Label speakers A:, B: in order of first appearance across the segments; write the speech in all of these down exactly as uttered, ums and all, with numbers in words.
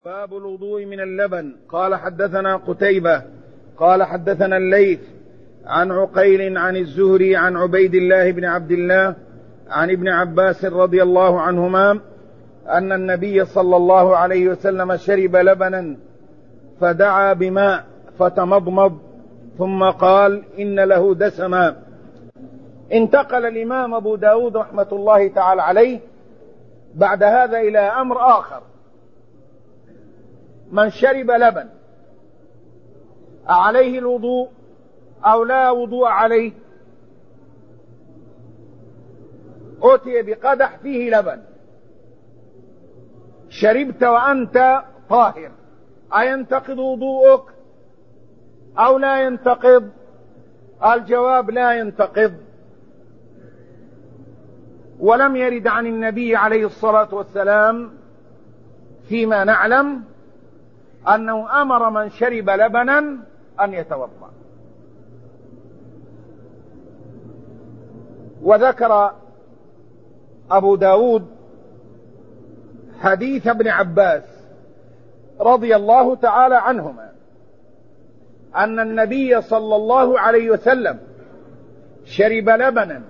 A: باب الوضوء من اللبن. قال حدثنا قتيبة قال حدثنا الليث عن عقيل عن الزهري عن عبيد الله بن عبد الله عن ابن عباس رضي الله عنهما أن النبي صلى الله عليه وسلم شرب لبنا فدعا بماء فتمضمض ثم قال إن له دسما. انتقل الإمام أبو داود رحمة الله تعالى عليه بعد هذا إلى أمر آخر. من شرب لبن أعليه الوضوء أو لا وضوء عليه؟ أتي بقدح فيه لبن، شربت وأنت طاهر، أينتقض وضوءك أو لا ينتقض؟ الجواب لا ينتقض. ولم يرد عن النبي عليه الصلاة والسلام فيما نعلم أنه أمر من شرب لبنا أن يتوضأ. وذكر أبو داود حديث ابن عباس رضي الله تعالى عنهما أن النبي صلى الله عليه وسلم شرب لبنا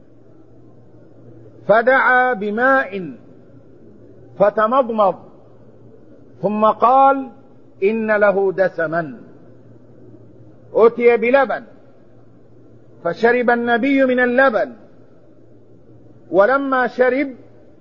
A: فدعا بماء فتمضمض ثم قال إن له دسما. أتي بلبن فشرب النبي من اللبن، ولما شرب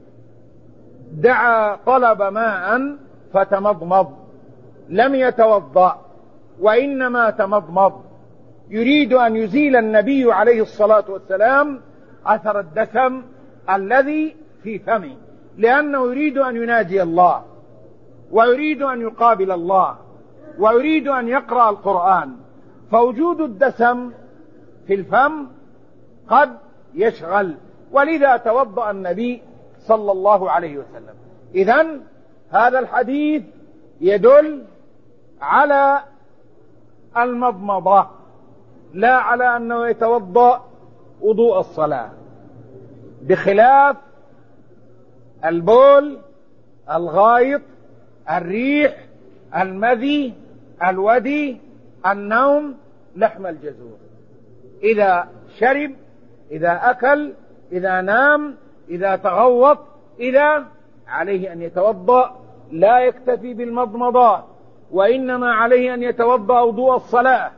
A: دعا طلب ماء فتمضمض، لم يتوضأ وإنما تمضمض، يريد أن يزيل النبي عليه الصلاة والسلام أثر الدسم الذي في فمه، لأنه يريد أن يناجي الله ويريد أن يقابل الله ويريد أن يقرأ القرآن، فوجود الدسم في الفم قد يشغل، ولذا توضأ النبي صلى الله عليه وسلم. إذن هذا الحديث يدل على المضمضة لا على أنه يتوضأ وضوء الصلاة، بخلاف البول، الغائط، الريح، المذي، الودي، النوم، لحم الجزور. إذا شرب، إذا أكل، إذا نام، إذا تغوط، إذا عليه أن يتوضأ، لا يكتفي بالمضمضة، وإنما عليه أن يتوضأ وضوء الصلاة.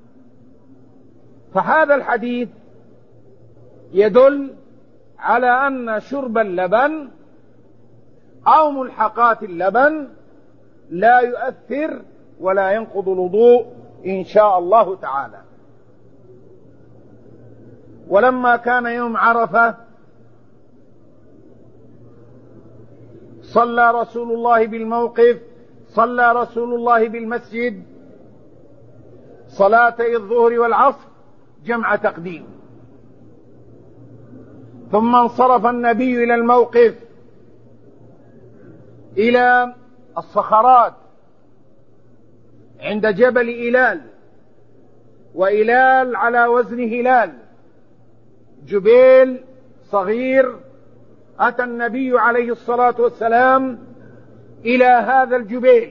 A: فهذا الحديث يدل على أن شرب اللبن أو ملحقات اللبن لا يؤثر ولا ينقض الوضوء إن شاء الله تعالى. ولما كان يوم عرفة صلى رسول الله بالموقف صلى رسول الله بالمسجد صلاتي الظهر والعصر جمع تقديم، ثم انصرف النبي إلى الموقف إلى الصخرات عند جبل إلال، وإلال على وزن هلال، جبيل صغير. أتى النبي عليه الصلاة والسلام إلى هذا الجبيل،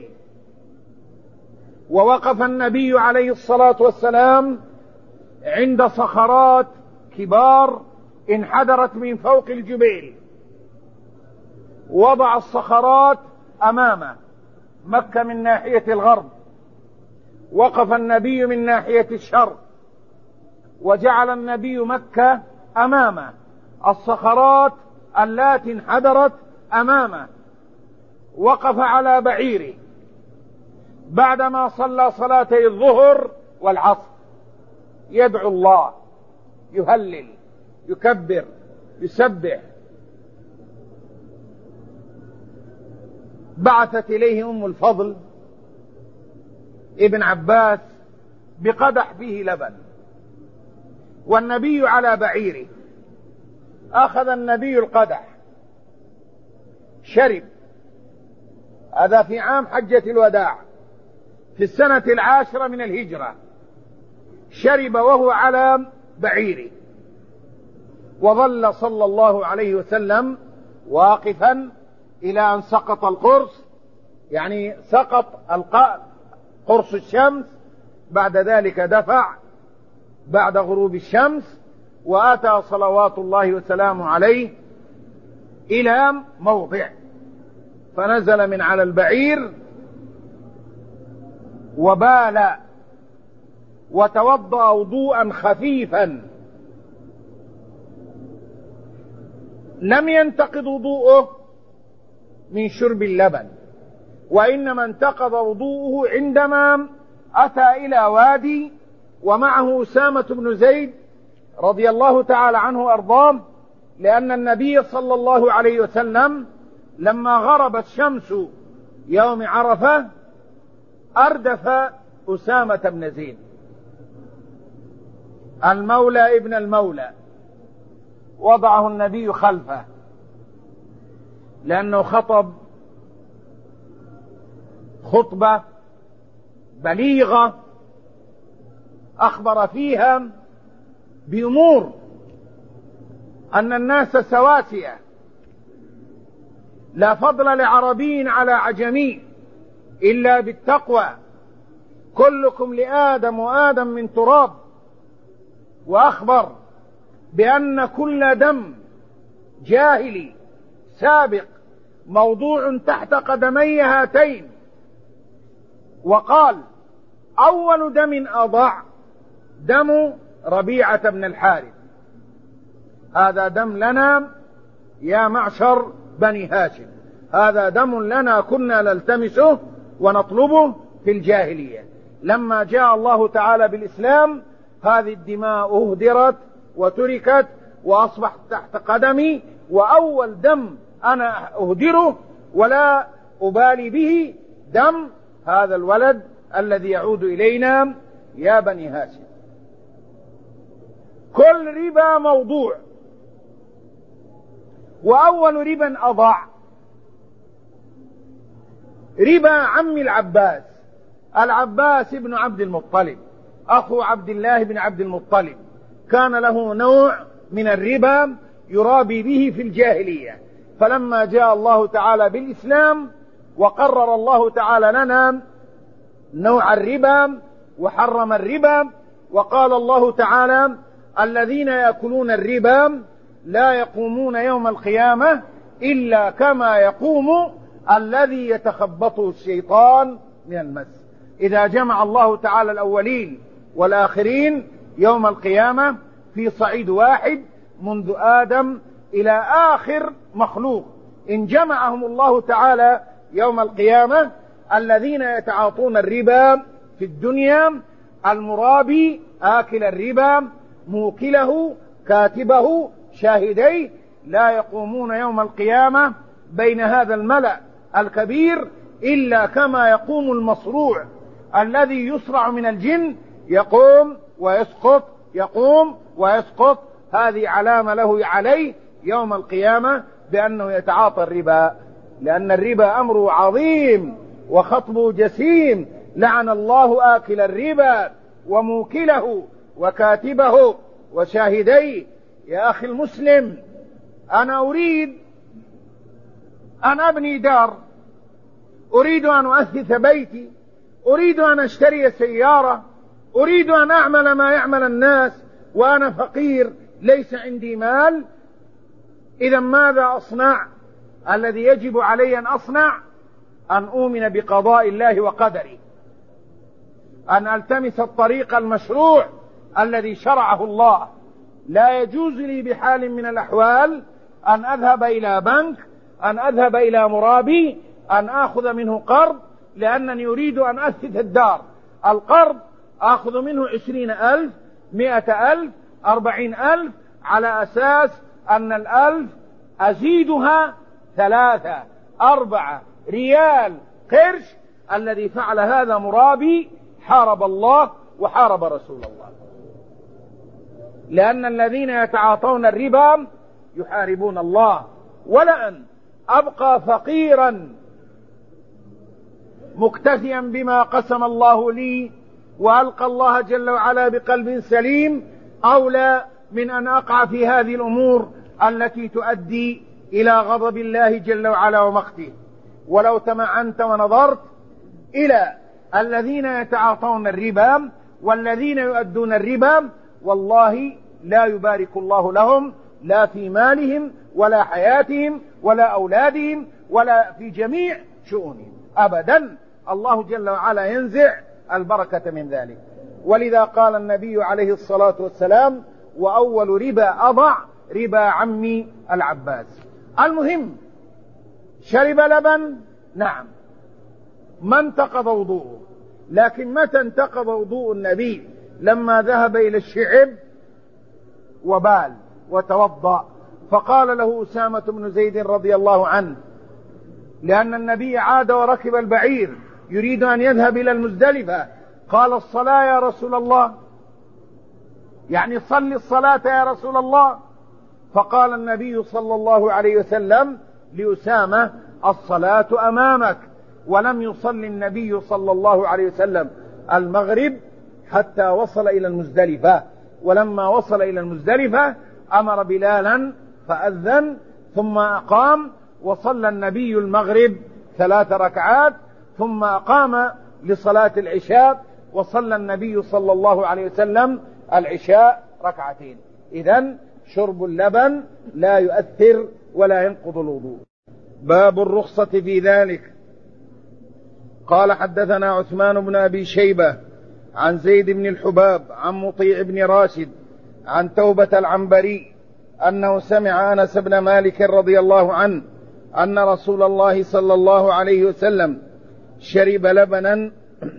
A: ووقف النبي عليه الصلاة والسلام عند صخرات كبار انحدرت من فوق الجبيل، وضع الصخرات أمامه، مكة من ناحية الغرب، وقف النبي من ناحية الشرق، وجعل النبي مكة أمامه، الصخرات اللاتي انحدرت أمامه، وقف على بعيره بعدما صلى صلاتي الظهر والعصر، يدعو الله، يهلل، يكبر، يسبح. بعثت إليه أم الفضل ابن عباس بقدح فيه لبن، والنبي على بعيره. أخذ النبي القدح، شرب، هذا في عام حجة الوداع في السنة العاشرة من الهجرة، شرب وهو على بعيره، وظل صلى الله عليه وسلم واقفا إلى أن سقط القرص، يعني سقط قرص الشمس، بعد ذلك دفع بعد غروب الشمس، وآتى صلوات الله وسلامه عليه إلى موضع، فنزل من على البعير وبال وتوضأ وضوءا خفيفا، لم ينتقض وضوءه من شرب اللبن، وإنما انتقض وضوءه عندما أتى إلى وادي ومعه أسامة بن زيد رضي الله تعالى عنه وأرضاه، لأن النبي صلى الله عليه وسلم لما غربت شمس يوم عرفة أردف أسامة بن زيد المولى ابن المولى، وضعه النبي خلفه لأنه خطب خطبة بليغة أخبر فيها بأمور أن الناس سواسية، لا فضل لعربي على عجمي إلا بالتقوى، كلكم لآدم وآدم من تراب، وأخبر بأن كل دم جاهلي سابق موضوع تحت قدمي هاتين، وقال أول دم أضاع دم ربيعة بن الحارث، هذا دم لنا يا معشر بني هاشم، هذا دم لنا كنا نلتمسه ونطلبه في الجاهلية، لما جاء الله تعالى بالإسلام هذه الدماء أهدرت وتركت وأصبحت تحت قدمي، وأول دم أنا أهدره ولا أبالي به دم هذا الولد الذي يعود إلينا يا بني هاشم. كل ربا موضوع، وأول ربا أضاع ربا عم العباس، العباس بن عبد المطلب أخو عبد الله بن عبد المطلب، كان له نوع من الربا يرابي به في الجاهلية، فلما جاء الله تعالى بالإسلام وقرر الله تعالى لنا نوع الربا وحرم الربا، وقال الله تعالى الذين يأكلون الربا لا يقومون يوم القيامة إلا كما يقوم الذي يتخبطه الشيطان من المس. إذا جمع الله تعالى الأولين والآخرين يوم القيامة في صعيد واحد منذ آدم إلى آخر مخلوق، إن جمعهم الله تعالى يوم القيامة الذين يتعاطون الربا في الدنيا، المرابي آكل الربا موكله كاتبه شاهديه، لا يقومون يوم القيامة بين هذا الملأ الكبير إلا كما يقوم المصروع الذي يصرع من الجن، يقوم ويسقط يقوم ويسقط، هذه علامة له عليه يوم القيامة بأنه يتعاطى الربا، لأن الربا أمره عظيم وخطبه جسيم، لعن الله آكل الربا وموكله وكاتبه وشاهديه. يا أخي المسلم، أنا أريد أن أبني دار، أريد أن أؤسس بيتي، أريد أن أشتري سيارة، أريد أن أعمل ما يعمل الناس، وأنا فقير ليس عندي مال، إذا ماذا أصنع؟ الذي يجب علي أن أصنع أن أؤمن بقضاء الله وقدره، أن ألتمس الطريق المشروع الذي شرعه الله. لا يجوز لي بحال من الأحوال أن أذهب إلى بنك، أن أذهب إلى مرابي، أن آخذ منه قرض لأنني أريد أن أسس الدار. القرض آخذ منه عشرين ألف، مئة ألف، أربعين ألف، على أساس أن الألف أزيدها ثلاثة أربعة ريال قرش. الذي فعل هذا مرابي حارب الله وحارب رسول الله، لأن الذين يتعاطون الربا يحاربون الله. ولأن أبقى فقيرا مكتفيا بما قسم الله لي وألقى الله جل وعلا بقلب سليم، أولى من أن أقع في هذه الأمور التي تؤدي إلى غضب الله جل وعلا ومقته. ولو تمعنت ونظرت إلى الذين يتعاطون الربا والذين يؤدون الربا والله لا يبارك الله لهم لا في مالهم ولا حياتهم ولا أولادهم ولا في جميع شؤونهم أبدا. الله جل وعلا ينزع البركة من ذلك. ولذا قال النبي عليه الصلاة والسلام: وأول ربا أضع ربا عمي العباس. المهم شرب لبن، نعم، ما انتقض وضوءه، لكن متى انتقض وضوء النبي؟ لما ذهب إلى الشعب وبال وتوضأ، فقال له أسامة بن زيد رضي الله عنه، لأن النبي عاد وركب البعير يريد أن يذهب إلى المزدلفة، قال: الصلاة يا رسول الله، يعني صل الصلاة يا رسول الله. فقال النبي صلى الله عليه وسلم لأسامة: الصلاة أمامك. ولم يصل النبي صلى الله عليه وسلم المغرب حتى وصل إلى المزدلفة، ولما وصل إلى المزدلفة أمر بلالا فأذن ثم أقام، وصلى النبي المغرب ثلاث ركعات، ثم أقام لصلاة العشاء، وصلى النبي صلى الله عليه وسلم العشاء ركعتين. إذن شرب اللبن لا يؤثر ولا ينقض الوضوء. باب الرخصة في ذلك. قال: حدثنا عثمان بن أبي شيبة عن زيد بن الحباب عن مطيع بن راشد عن توبة العنبري أنه سمع أنس بن مالك رضي الله عنه أن رسول الله صلى الله عليه وسلم شرب لبنا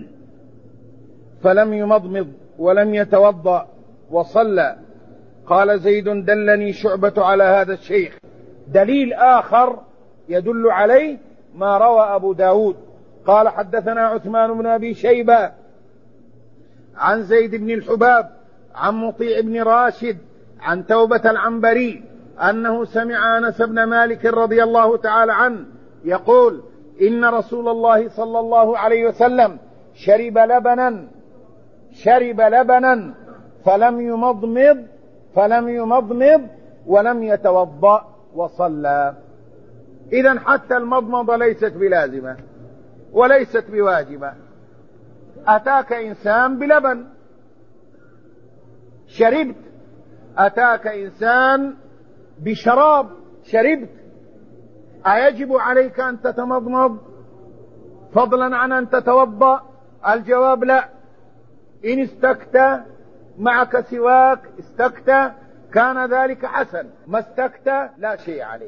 A: فلم يمضمض ولم يتوضأ وصلى. قال زيد: دلني شعبة على هذا الشيخ. دليل آخر يدل عليه ما روى أبو داود. قال: حدثنا عثمان بن أبي شيبة عن زيد بن الحباب عن مطيع بن راشد عن توبة العنبري أنه سمع أنس بن مالك رضي الله تعالى عنه يقول: إن رسول الله صلى الله عليه وسلم شرب لبنا شرب لبنا فلم يمضمض فلم يمضمض ولم يتوضأ وصلى. إذن حتى المضمضة ليست بلازمة وليست بواجبة. أتاك إنسان بلبن شربت، أتاك إنسان بشراب شربت، أيجب عليك أن تتمضمض فضلا عن أن تتوضأ؟ الجواب لا. إن استكت معك سواك استكت كان ذلك حسن، ما استكت لا شيء عليك.